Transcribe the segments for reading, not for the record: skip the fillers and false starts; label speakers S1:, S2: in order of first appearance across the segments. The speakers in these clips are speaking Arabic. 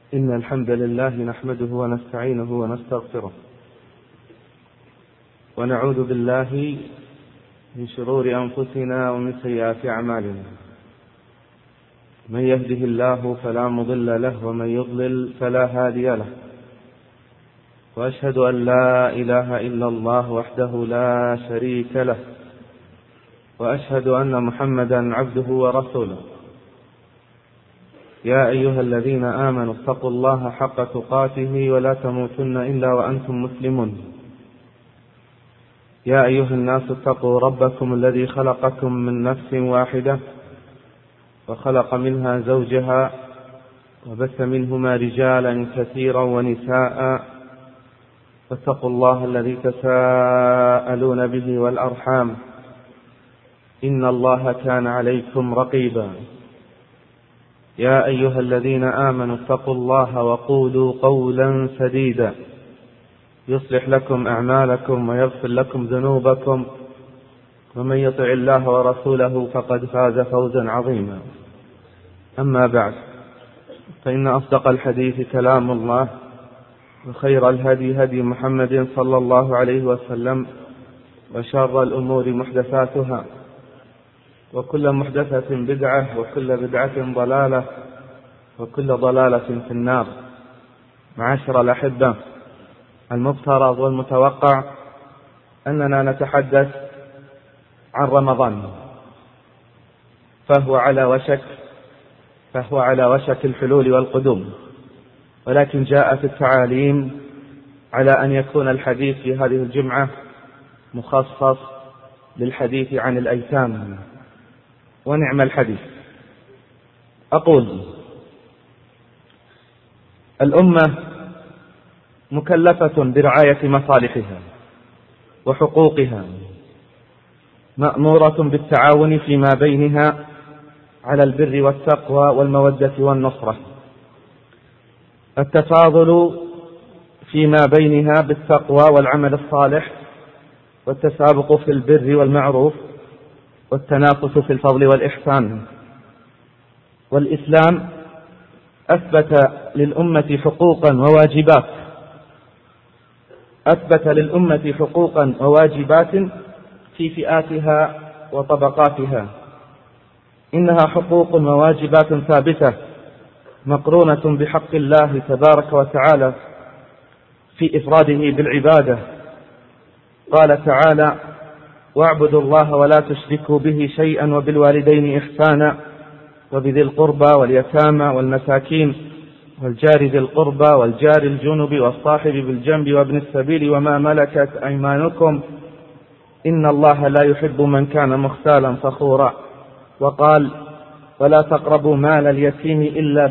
S1: إن الحمد لله نحمده ونستعينه ونستغفره ونعوذ بالله من شرور أنفسنا ومن سيئات أعمالنا. من يهده الله فلا مضل له ومن يضلل فلا هادي له، وأشهد أن لا إله إلا الله وحده لا شريك له، وأشهد أن محمدا عبده ورسوله. يا أيها الذين آمنوا اتقوا الله حق تقاته ولا تموتن إلا وأنتم مسلمون. يا أيها الناس اتقوا ربكم الذي خلقكم من نفس واحدة وخلق منها زوجها وبث منهما رجالا كثيرا ونساء، واتقوا الله الذي تساءلون به والأرحام إن الله كان عليكم رقيبا. يا أيها الذين آمنوا اتقوا الله وقولوا قولا سديدا يصلح لكم أعمالكم ويغفر لكم ذنوبكم، ومن يطع الله ورسوله فقد فاز فوزا عظيما. أما بعد، فإن أصدق الحديث كلام الله، وخير الهدي هدي محمد صلى الله عليه وسلم، وشر الأمور محدثاتها، وكل محدثة بدعة، وكل بدعة ضلالة، وكل ضلالة في النار. معاشر الأحبة، المفترض والمتوقع أننا نتحدث عن رمضان، فهو على وشك الحلول والقدوم، ولكن جاءت التعاليم على أن يكون الحديث في هذه الجمعة مخصص للحديث عن الأيتام، ونعم الحديث. أقول: الأمة مكلفة برعاية مصالحها وحقوقها، مأمورة بالتعاون فيما بينها على البر والتقوى والمودة والنصرة، التفاضل فيما بينها بالتقوى والعمل الصالح، والتسابق في البر والمعروف، والتنافس في الفضل والإحسان. والإسلام أثبت للأمة حقوقا وواجبات في فئاتها وطبقاتها. إنها حقوق وواجبات ثابتة مقرونة بحق الله تبارك وتعالى في إفراده بالعبادة. قال تعالى: واعبدوا الله ولا تشركوا به شيئا وبالوالدين إحسانا وبذي القربى واليتامى والمساكين والجار ذي القربى والجار الجنب والصاحب بالجنب وابن السبيل وما ملكت أيمانكم إن الله لا يحب من كان مختالا فخورا. وقال: ولا تقربوا مال اليتيم إلا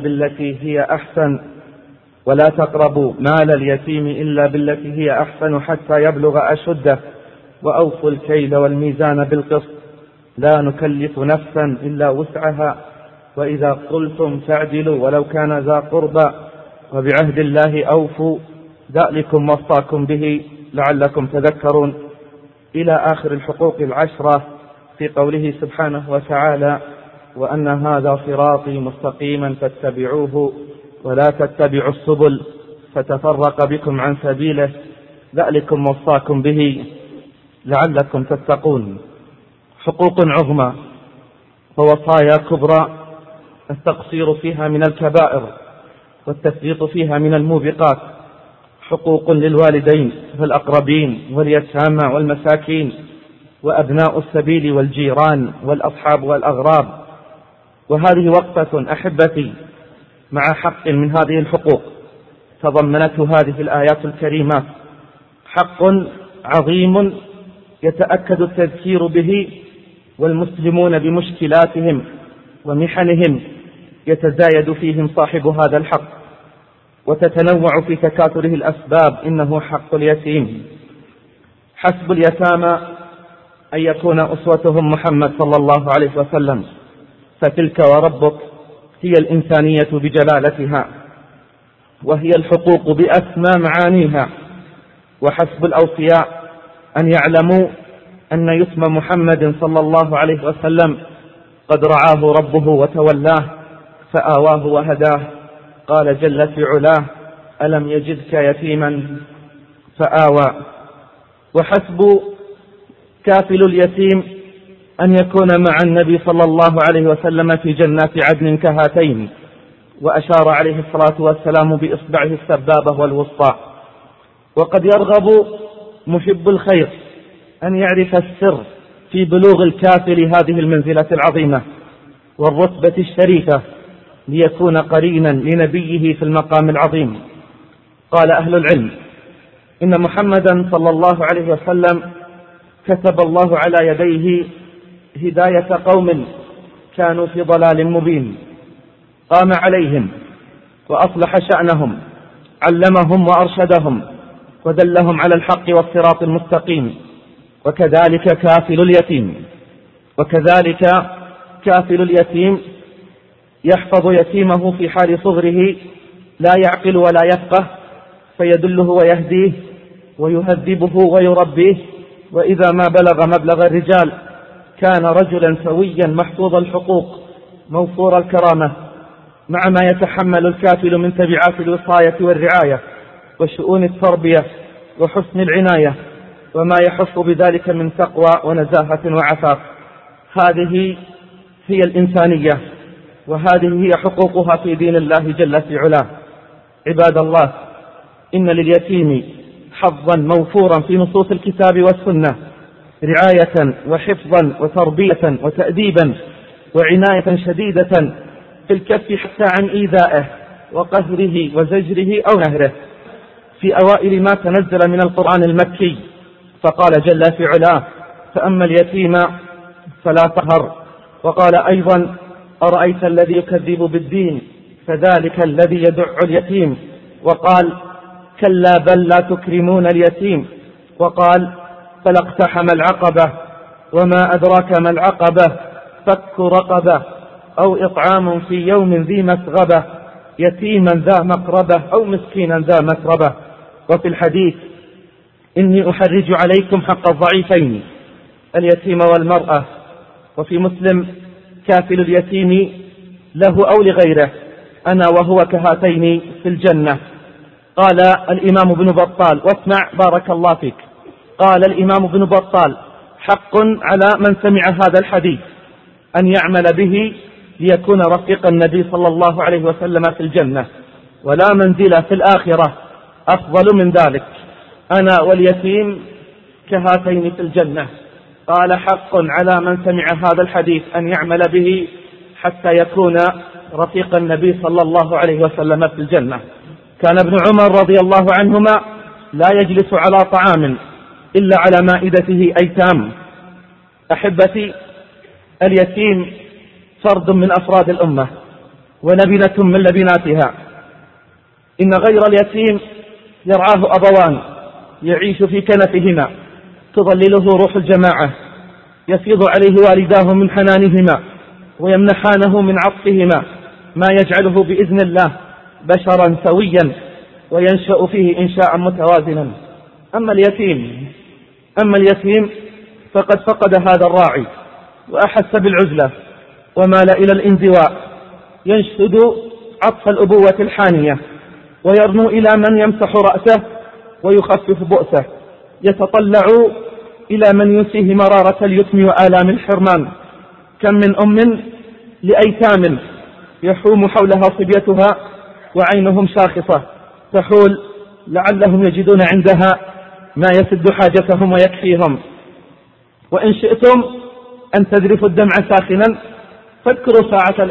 S1: بالتي هي أحسن حتى يبلغ أشده وأوفوا الكيل والميزان بالقسط لا نكلف نفسا إلا وسعها وإذا قلتم فاعدلوا ولو كان ذا قربى وبعهد الله أوفوا ذلكم وصاكم به لعلكم تذكرون، إلى آخر الحقوق العشرة في قوله سبحانه وتعالى: وأن هذا صراطي مستقيما فاتبعوه ولا تتبعوا السبل فتفرق بكم عن سبيله ذلكم وصاكم به لعلكم تتقون. حقوق عظمى ووصايا كبرى التقصير فيها من الكبائر والتفريط فيها من الموبقات. حقوق للوالدين والأقربين واليتامى والمساكين وأبناء السبيل والجيران والأصحاب والأغراب. وهذه وقفة أحبتي مع حق من هذه الحقوق تضمنته هذه الآيات الكريمات، حق عظيم يتأكد التذكير به والمسلمون بمشكلاتهم ومحنهم يتزايد فيهم صاحب هذا الحق وتتنوع في تكاثره الأسباب. إنه حق اليتيم. حسب اليتامى أن يكون أسوتهم محمد صلى الله عليه وسلم، فتلك وربك هي الإنسانية بجلالتها، وهي الحقوق بأسمى معانيها. وحسب الأوصياء أن يعلموا أن يتم محمد صلى الله عليه وسلم قد رعاه ربه وتولاه فآواه وهداه قال جل في علاه: ألم يجدك يتيما فآوى. وحسب كافل اليتيم أن يكون مع النبي صلى الله عليه وسلم في جنات عدن كهاتين. وأشار عليه الصلاة والسلام بإصبعه السبابة والوسطى. وقد يرغب محب الخير أن يعرف السر في بلوغ الكافل هذه المنزلة العظيمة والرتبة الشريفة ليكون قرينا لنبيه في المقام العظيم. قال أهل العلم: إن محمدا صلى الله عليه وسلم كتب الله على يديه هداية قوم كانوا في ضلال مبين، قام عليهم وأصلح شأنهم، علمهم وأرشدهم ودلهم على الحق والصراط المستقيم. وكذلك كافل اليتيم يحفظ يتيمه في حال صغره لا يعقل ولا يفقه، فيدله ويهديه ويهذبه ويربيه، وإذا ما بلغ مبلغ الرجال كان رجلا سويا محفوظ الحقوق موفور الكرامة، مع ما يتحمل الكافل من تبعات الوصاية والرعاية وشؤون التربية وحسن العناية، وما يحف بذلك من تقوى ونزاهة وعفاف. هذه هي الإنسانية، وهذه هي حقوقها في دين الله جل في علاه. عباد الله، إن لليتيم حظا موفورا في نصوص الكتاب والسنة، رعاية وحفظا وتربية وتأديبا وعناية شديدة في الكف حتى عن إيذائه وقهره وزجره أو نهره في أوائل ما تنزل من القرآن المكي. فقال جل في علاه: فأما اليتيم فلا تقهر. وقال أيضا: أرأيت الذي يكذب بالدين فذلك الذي يدع اليتيم. وقال: كلا بل لا تكرمون اليتيم. وقال: فلا اقتحم العقبة. وما أدراك ما العقبة؟ فك رقبة أو إطعام في يوم ذي مسغبة يتيما ذا مقربة أو مسكينا ذا مسربة. وفي الحديث: إني أحرج عليكم حق الضعيفين اليتيم والمرأة. وفي مسلم: كافل اليتيم له أو لغيره أنا وهو كهاتين في الجنة. قال الإمام ابن بطال، واسمع بارك الله فيك، قال الإمام ابن بطال: حق على من سمع هذا الحديث أن يعمل به ليكون رفيق النبي صلى الله عليه وسلم في الجنة، ولا منزل في الآخرة أفضل من ذلك، أنا واليتيم كهاتين في الجنة. قال: حق على من سمع هذا الحديث أن يعمل به حتى يكون رفيق النبي صلى الله عليه وسلم في الجنة. كان ابن عمر رضي الله عنهما لا يجلس على طعام إلا على مائدته أيتام. أحبتي، اليتيم فرد من أفراد الأمة ولبنة من لبناتها. إن غير اليتيم يرعاه أبوان يعيش في كنفهما، تظلله روح الجماعة، يفيض عليه والداه من حنانهما ويمنحانه من عطفهما ما يجعله بإذن الله بشرا سويا وينشأ فيه إنشاء متوازنا. أما اليتيم فقد فقد هذا الراعي وأحس بالعزلة ومال إلى الانزواء، ينشد عطف الأبوة الحانية ويرنو إلى من يمسح رأسه ويخفف بؤسه، يتطلع إلى من ينسيه مرارة اليتم وآلام الحرمان. كم من أم لأيتام يحوم حولها صبيتها وعينهم شاخصة تحول لعلهم يجدون عندها ما يسد حاجتهم ويكفيهم. وإن شئتم أن تذرفوا الدمع ساخنا فاذكروا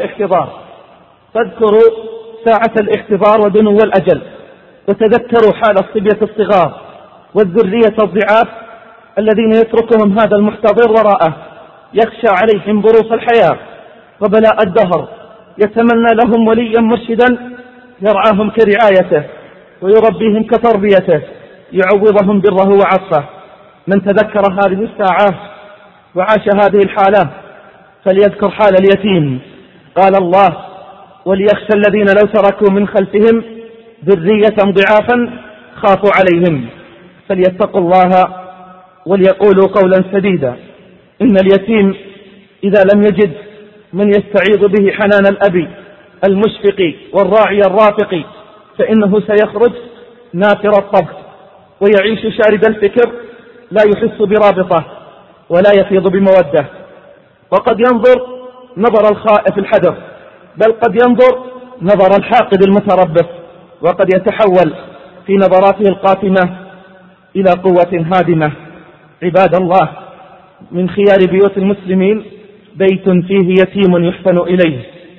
S1: ساعة الاحتضار ودنو الأجل، وتذكروا حال الصبية الصغار والذرية الضعاف الذين يتركهم هذا المحتضر وراءه، يخشى عليهم ظروف الحياة وبلاء الدهر، يتمنى لهم وليا مرشدا يرعاهم كرعايته ويربيهم كتربيته، يعوضهم بره وعطفه. من تذكر هذه الساعات وعاش هذه الحالة فليذكر حال اليتيم. قال الله: وليخشى الذين لو تركوا من خلفهم ذرية ضعافا خافوا عليهم. فليتقوا الله وليقولوا قولا سديدا. إن اليتيم إذا لم يجد من يستعيض به حنان الأب
S2: المشفق والراعي الرافق، فإنه سيخرج نافر الطبع ويعيش شارد الفكر، لا يحس برابطة ولا يفيض بمودة. وقد ينظر نظر الخائف الحذر، بل قد ينظر نظر الحاقد المتربص، وقد يتحول في نظراته القاتمة إلى قوة هادمة. عباد الله، من خيار بيوت المسلمين بيت فيه يتيم يحسن إليه.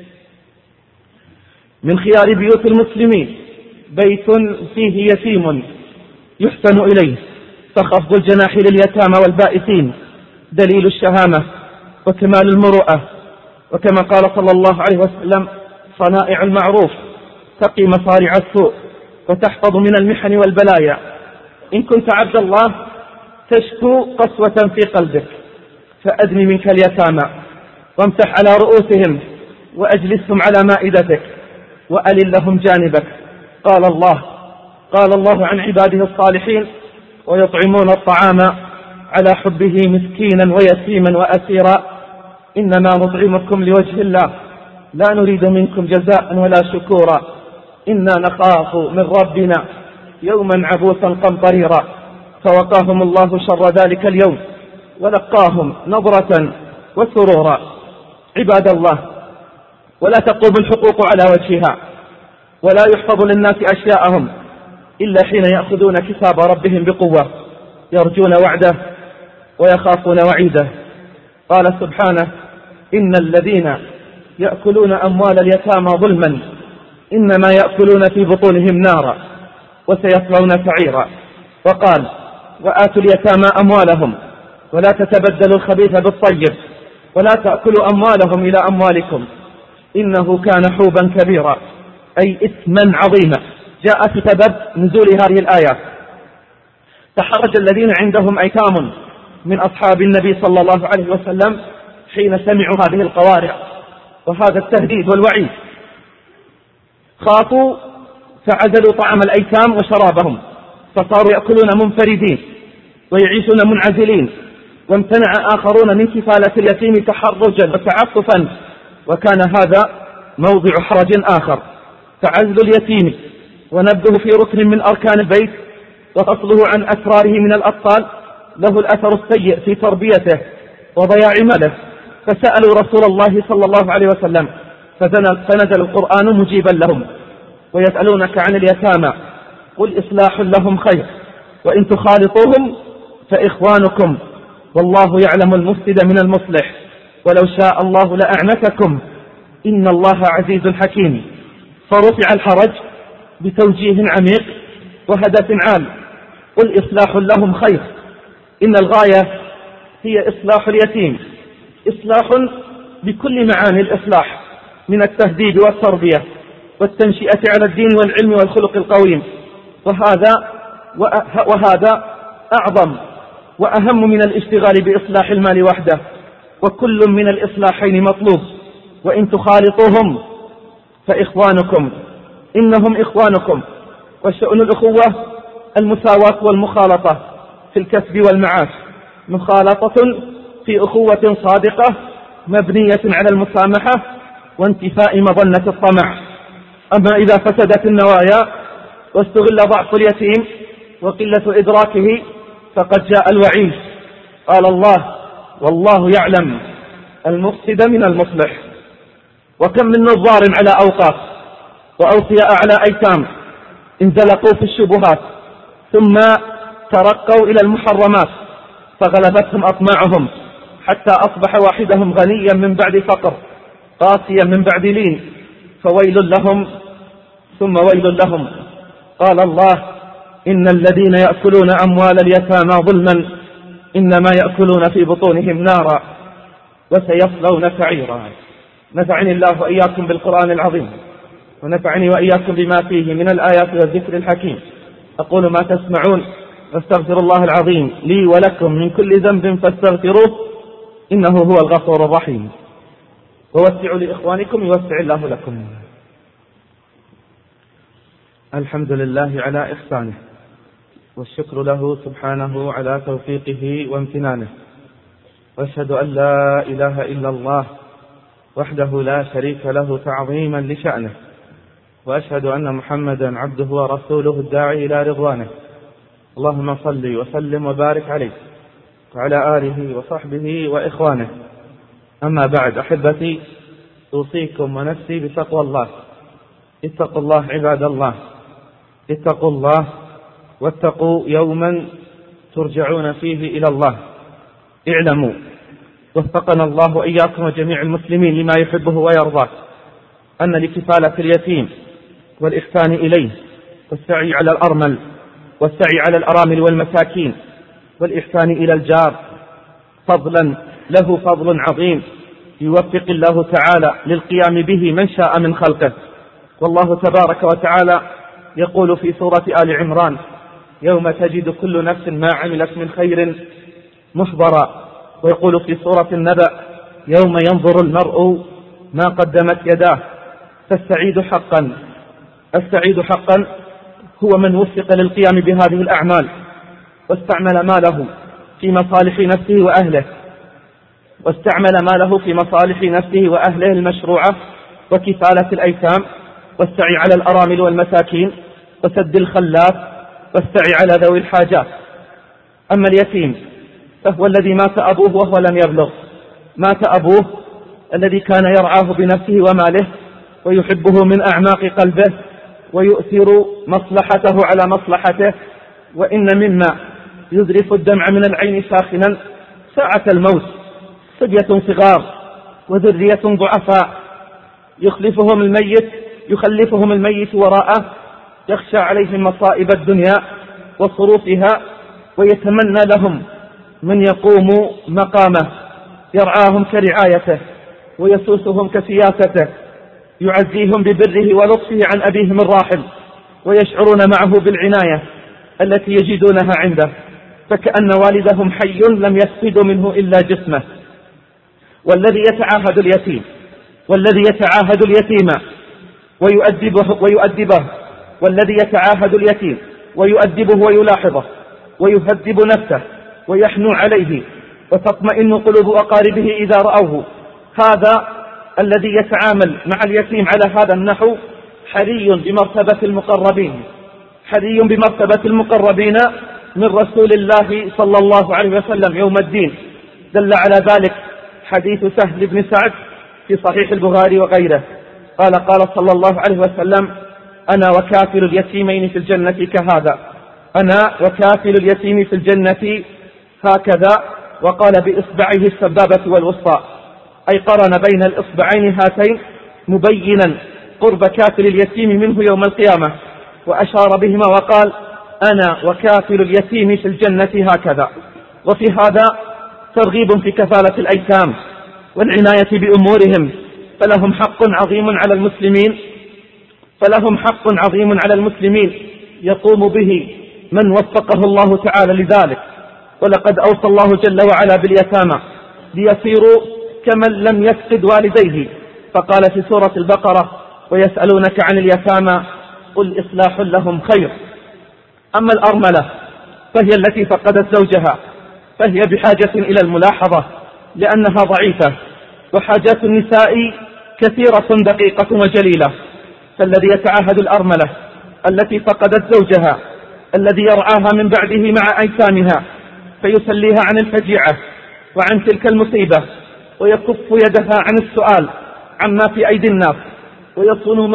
S2: من خيار بيوت المسلمين بيت فيه يتيم يحسن إليه، فخفض الجناح لليتامى والبائسين دليل الشهامة وكمال المروءة، وكما قال صلى الله عليه وسلم: صنائع المعروف تقي مصارع السوء وتحفظ من المحن والبلايا. إن كنت عبد الله تشكو قسوة في قلبك فأدني منك اليتامى وامسح على رؤوسهم وأجلسهم على مائدتك وألل لهم جانبك. قال الله عن عباده الصالحين: ويطعمون الطعام على حبه مسكينا ويتيما وأسيرا إنما نطعمكم لوجه الله لا نريد منكم جزاء ولا شكورا إنا نخاف من ربنا يوما عبوسا قمطريرا. فوقاهم الله شر ذلك اليوم ولقاهم نظرة وسرورا. عباد الله، ولا تقوم الحقوق على وجهها، ولا يحفظ للناس أشياءهم إلا حين يأخذون كتاب ربهم بقوة، يرجون وعده ويخافون وعيده. قال سبحانه: إن الذين يأكلون أموال اليتامى ظلما إنما يأكلون في بطونهم نارا وسيصلون سعيرا. وقال: وآتوا اليتامى أموالهم ولا تتبدلوا الخبيث بالطيب ولا تأكلوا أموالهم إلى أموالكم إنه كان حوبا كبيرا، أي إثما عظيما. جاء في سبب نزول هذه الآيات: تحرج الذين عندهم أيتام من أصحاب النبي صلى الله عليه وسلم حين سمعوا هذه القوارع وهذا التهديد والوعيد، خافوا فعزلوا طعام الأيتام وشرابهم، فصاروا يأكلون منفردين ويعيشون منعزلين، وامتنع آخرون من كفالة اليتيم تحرجا وتعففا، وكان هذا موضع حرج آخر. فعزل اليتيم ونبذه في ركن من أركان البيت وفصله عن أسراره من الأطفال له الأثر السيء في تربيته وضياع ماله. فسألوا رسول الله صلى الله عليه وسلم فنزل القرآن مجيبا لهم: ويسألونك عن اليتامى قل إصلاح لهم خير وإن تخالطوهم فإخوانكم والله يعلم المفسد من المصلح ولو شاء الله لأعنتكم إن الله عزيز حكيم. فرفع الحرج بتوجيه عميق وهدف عال: قل إصلاح لهم خير. إن الغاية هي إصلاح اليتيم، إصلاح بكل معاني الإصلاح من التهذيب والتربية والتنشئة على الدين والعلم والخلق القويم. وهذا أعظم وأهم من الاشتغال بإصلاح المال وحده، وكل من الإصلاحين مطلوب. وإن تخالطوهم فإخوانكم إنهم إخوانكم. وشأن الأخوة المساواة والمخالطة في الكسب والمعاش، مخالطة في أخوة صادقة مبنية على المسامحة وانتفاء مظنة الطمع. أما إذا فسدت النوايا واستغل ضعف اليتيم وقلة إدراكه فقد جاء الوعيد. قال الله: والله يعلم المفسد من المصلح. وكم من نظار على أوقاف وأوصياء على أيتام انزلقوا في الشبهات ثم ترقوا إلى المحرمات فغلبتهم أطماعهم حتى أصبح واحدهم غنيا من بعد فقر قاسيا من بعد لين، فويل لهم ثم ويل لهم. قال الله: إن الذين يأكلون أموال اليتامى ظلما إنما يأكلون في بطونهم نارا وسيصلون سعيرا. نفعني الله وإياكم بالقرآن العظيم ونفعني وإياكم بما فيه من الآيات والذكر الحكيم. أقول ما تسمعون واستغفر الله العظيم لي ولكم من كل ذنب فاستغفروه إنه هو الغفور الرحيم. ووسعوا لإخوانكم يوسع الله لكم. الحمد لله على إحسانه والشكر له سبحانه على توفيقه وامتنانه، وأشهد أن لا إله إلا الله
S1: وحده لا شريك له تعظيما لشأنه، وأشهد أن محمدا عبده ورسوله الداعي إلى رضوانه. اللهم صل وسلم وبارك عليه وعلى آله وصحبه وإخوانه. أما بعد، أحبتي، أوصيكم ونفسي بتقوى الله. اتقوا الله عباد الله، اتقوا الله واتقوا يوما ترجعون فيه إلى الله. اعلموا وفقنا الله وإياكم وجميع المسلمين لما يحبه ويرضاه أن لكفالة اليتيم والإحسان إليه والسعي على الأرمل والسعي على الأرامل والمساكين والإحسان إلى الجار فضلا له فضل عظيم يوفق الله تعالى للقيام به من شاء من خلقه. والله تبارك وتعالى يقول في سورة آل عمران: يوم تجد كل نفس ما عملت من خير محضرا. ويقول في سورة النبأ: يوم ينظر المرء ما قدمت يداه. السعيد حقا هو من وفق للقيام بهذه الأعمال واستعمل ماله في مصالح نفسه وأهله المشروعة وكفالة الأيتام والسعي على الأرامل والمساكين وسد الخلات والسعي على ذوي الحاجات. أما اليتيم فهو الذي مات أبوه وهو لم يبلغ. مات أبوه الذي كان يرعاه بنفسه وماله ويحبه من أعماق قلبه ويؤثر مصلحته على مصلحته. وإن مما يذرف الدمع من العين ساخنا ساعة الموت صبية صغار وذرية ضعفاء يخلفهم الميت وراءه، يخشى عليهم مصائب الدنيا وصروفها ويتمنى لهم من يقوم مقامه، يرعاهم كرعايته ويسوسهم كسياسته، يعزيهم ببره ولطفه عن أبيهم الراحل، ويشعرون معه بالعناية التي يجدونها عنده، فكأن والدهم حي لم يفقدوا منه إلا جسمه. والذي يتعاهد اليتيم ويؤدبه ويلاحظه ويهذب نفسه ويحنو عليه وتطمئن قلوب أقاربه إذا رأوه، هذا الذي يتعامل مع اليتيم على هذا النحو حري بمرتبة المقربين من رسول الله صلى الله عليه وسلم يوم الدين. دل على ذلك حديث سهل بن سعد في صحيح البخاري وغيره، قال صلى الله عليه وسلم: أنا وكافل اليتيمين في الجنة كهذا، أنا وكافل اليتيم في الجنة هكذا، وقال بإصبعيه السبابة والوسطى، أي قرن بين الإصبعين هاتين مبينا قرب كافل اليتيم منه يوم القيامة، وأشار بهما وقال: أنا وكافل اليتيم في الجنة هكذا. وفي هذا ترغيب في كفالة الأيتام والعناية بأمورهم، فلهم حق عظيم على المسلمين يقوم به من وفقه الله تعالى لذلك. ولقد أوصى الله جل وعلا باليتامى ليصيروا كمن لم يفقد والديه، فقال في سورة البقرة: ويسألونك عن اليتامى قل إصلاح لهم خير. أما الأرملة فهي التي فقدت زوجها، فهي بحاجة إلى الملاحظة لأنها ضعيفة، وحاجات النساء كثيرة دقيقة وجليلة. فالذي يتعاهد الأرملة التي فقدت زوجها الذي يرعاها من بعده مع أيتامها فيسليها عن الفجيعة وعن تلك المصيبة، ويكف يدها عن السؤال عما في أيدي الناس، ويصون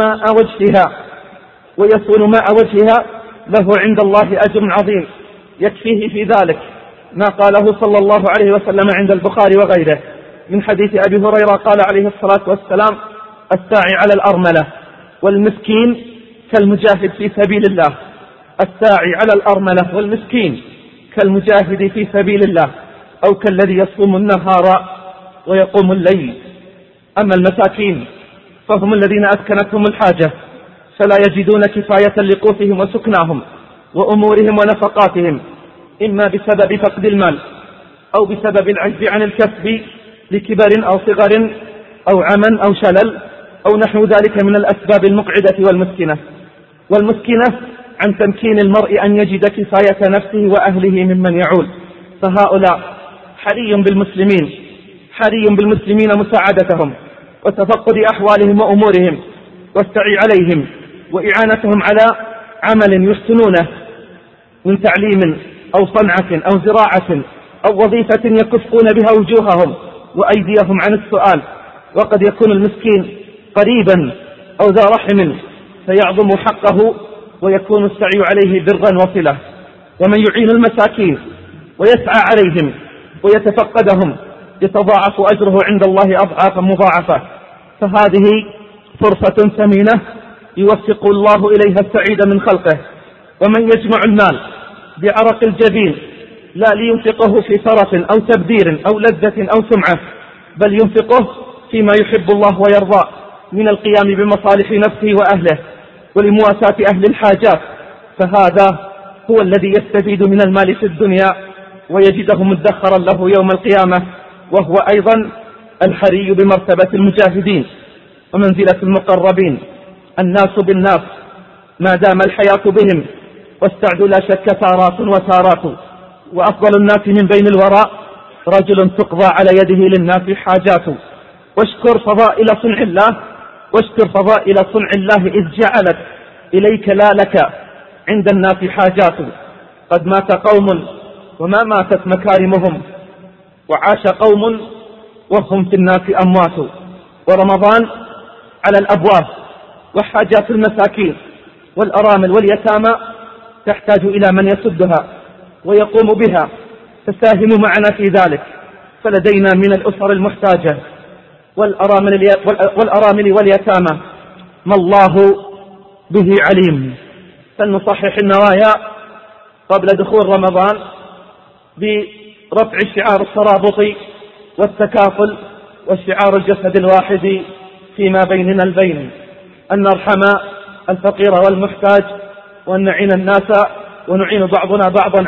S1: ماء وجهها له عند الله أجر عظيم يكفيه في ذلك ما قاله صلى الله عليه وسلم عند البخاري وغيره من حديث أبي هريرة قال عليه الصلاة والسلام: الساعي على الأرملة والمسكين كالمجاهد في سبيل الله. الساعي على الأرملة والمسكين كالمجاهد في سبيل الله، أو كالذي يصوم النهار ويقوم الليل. أما المساكين فهم الذين أسكنتهم الحاجة فلا يجدون كفاية لقوتهم وسكناهم وأمورهم ونفقاتهم، إما بسبب فقد المال أو بسبب العجز عن الكسب لكبر أو صغر أو عمى أو شلل أو نحو ذلك من الأسباب المقعدة والمسكنة عن تمكين المرء أن يجد كفاية نفسه وأهله ممن يعول. فهؤلاء حري بالمسلمين مساعدتهم
S2: وتفقد أحوالهم وأمورهم والسعي عليهم وإعانتهم على عمل يحسنونه من تعليم أو صنعة أو زراعة أو وظيفة يكفون بها وجوههم وأيديهم عن السؤال. وقد يكون المسكين قريبا أو ذا رحم فيعظم حقه ويكون السعي عليه برا وصلة. ومن يعين المساكين ويسعى عليهم ويتفقدهم يتضاعف أجره عند الله أضعافا مضاعفة. فهذه فرصة ثمينة يوفق الله إليها السعيد من خلقه. ومن يجمع المال بعرق الجبين لا لينفقه في ترف أو تبذير أو لذة أو سمعة، بل ينفقه فيما يحب الله ويرضى من القيام بمصالح نفسه وأهله ولمواساة أهل الحاجات، فهذا هو الذي يستفيد من المال في الدنيا ويجده مدخرا له يوم القيامة، وهو أيضا الحري بمرتبة المجاهدين ومنزلة المقربين. الناس بالناس ما دام الحياة بهم، واستعد لا شك تارات وتارات، وأفضل الناس من بين الوراء رجل تقضى على يده للناس حاجات. واشكر فضائل صنع الله، واشكر فضائل صنع الله إذ جعلت إليك لا لك عند الناس حاجات. قد مات قوم وما ماتت مكارمهم، وعاش قوم وهم في الناس أموات. ورمضان على الأبواب، وحاجات المساكين والأرامل واليتامى تحتاج إلى من يسدها ويقوم بها، فساهموا معنا في ذلك. فلدينا من الأسر المحتاجة والأرامل واليتامى ما الله به عليم. فلنصحح النوايا قبل دخول رمضان برفع شعار الترابط والتكافل وشعار الجسد الواحد فيما بيننا البين، أن نرحم الفقير والمحتاج، وأن نعين الناس ونعين بعضنا بعضا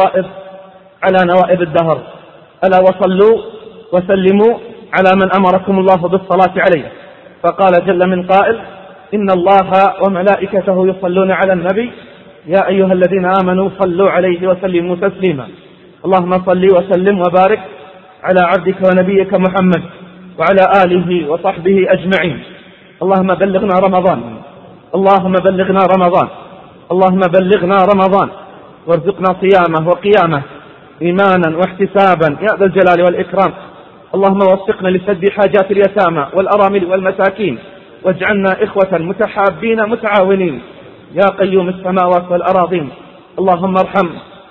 S2: على نوائب الدهر. ألا وصلوا وسلموا على من أمركم الله بالصلاة عليه، فقال جل من قائل: إن الله وملائكته يصلون على النبي يا أيها الذين آمنوا صلوا عليه وسلموا تسليما. اللهم صل وسلم وبارك على عبدك ونبيك محمد وعلى آله وصحبه أجمعين. اللهم بلغنا رمضان، اللهم بلغنا رمضان، اللهم بلغنا رمضان، وارزقنا صيامه وقيامه إيمانا واحتسابا يا ذا الجلال والإكرام. اللهم وفقنا لسد حاجات اليتامى والأرامل والمساكين، واجعلنا إخوة متحابين متعاونين يا قيوم السماوات والأراضين. اللهم ارحم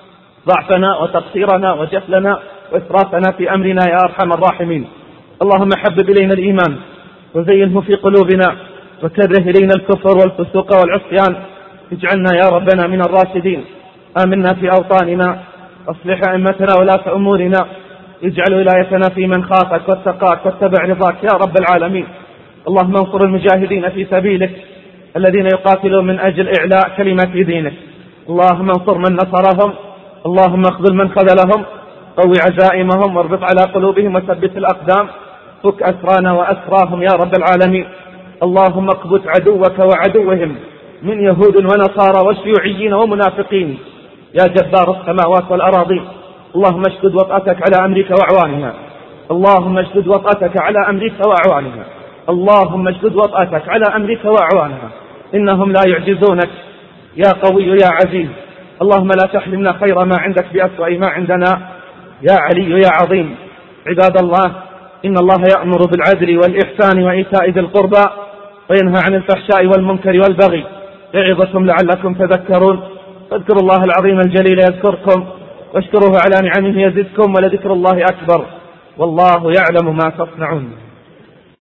S2: ضعفنا وتقصيرنا وجهلنا وإسرافنا في أمرنا يا أرحم الراحمين. اللهم حبب إلينا الإيمان وزينه في قلوبنا، وكره إلينا الكفر والفسوق والعصيان، اجعلنا يا ربنا من الراشدين. آمنا في أوطاننا، أصلح أئمتنا ولاة أمورنا، اجعل ولايتنا في من خافك واتقاك واتبع رضاك يا رب العالمين. اللهم انصر المجاهدين في سبيلك الذين يقاتلون من أجل إعلاء كلمة دينك. اللهم انصر من نصرهم، اللهم اخذل من خذلهم، قوي عزائمهم واربط على قلوبهم وثبت الأقدام، فك أسرانا وأسراهم يا رب العالمين. اللهم اقبض عدوك وعدوهم من يهود ونصارى وشيوعيين ومنافقين يا جبار السماوات والأراضين. اللهم اشدد وطأتك على أمريكا وأعوانها، اللهم اشدد وطأتك على أمريكا وأعوانها، اللهم اشدد وطأتك على أمريكا وأعوانها، إنهم لا يعجزونك يا قوي يا عزيز. اللهم لا تحرمنا خير ما عندك بأسوأ ما عندنا يا علي يا عظيم. عباد الله، إن الله يأمر بالعدل والإحسان وإيتاء ذي القربى وينهى عن الفحشاء والمنكر والبغي يعظكم لعلكم تذكرون. فاذكروا الله العظيم الجليل يذكركم، واشكروه على نعمه يزدكم، ولذكر الله أكبر، والله يعلم ما تصنعون.